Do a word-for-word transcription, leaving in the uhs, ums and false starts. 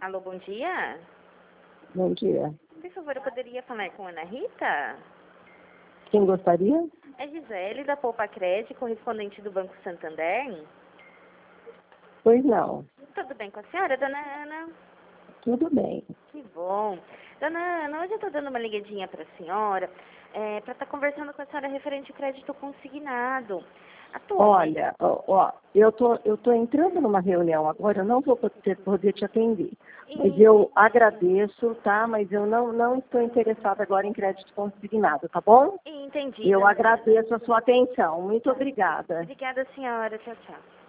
Alô, bom dia. Bom dia. Por favor, eu poderia falar com a Ana Rita? Quem gostaria? É Gisele, da Poupa Crédito, correspondente do Banco Santander. Pois não. Tudo bem com a senhora, dona Ana? Tudo bem. Que bom. Dona Ana, hoje eu estou dando uma ligadinha para a senhora, é, para estar conversando com a senhora referente ao crédito consignado. Atualmente... Olha, ó, ó, eu tô, eu tô entrando numa reunião agora, eu não vou poder, poder te atender. Mas E... eu agradeço, tá? Mas eu não, não estou interessada agora em crédito consignado, tá bom? Entendi, Eu dona Ana. agradeço a sua atenção. Muito obrigada. Obrigada, senhora. Tchau, tchau.